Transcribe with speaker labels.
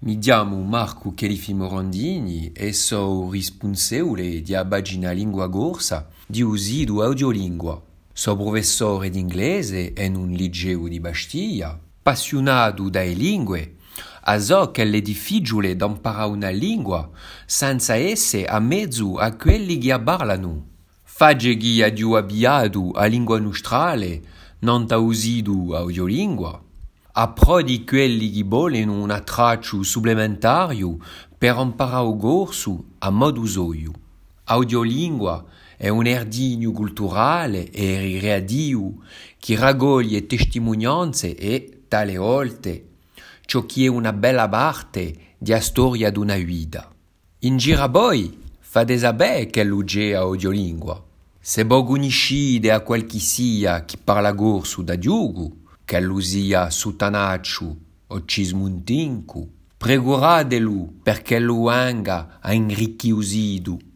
Speaker 1: Mi chiamo Marco Chelifimo Rondini e sono responsabile di Abagina Lingua Corsa di Usidu Audiolingua. Sono professore di inglese in un liceo di Bastiglia, appassionato dalle lingue, a so che è difficile imparare una lingua senza essere a mezzo a quelli che la parlano. Fagge chi ha più abbiato a lingua nostrale non ta Usidu Audiolingua. A di quelli che vogliono un traccio supplementario per imparare il corso a modo soio. Audiolingua è un erdino culturale e radio che raccoglie testimonianze e, tale volte, ciò che è una bella parte della storia di una vita. In gira poi, fate sapere che l'ugge audiolingua. Se voi conoscete a qualche sia che parla corso da Diogo, che lo sia Sutanaccio o Cismuntincu, preguratelo perché lo venga a inricchire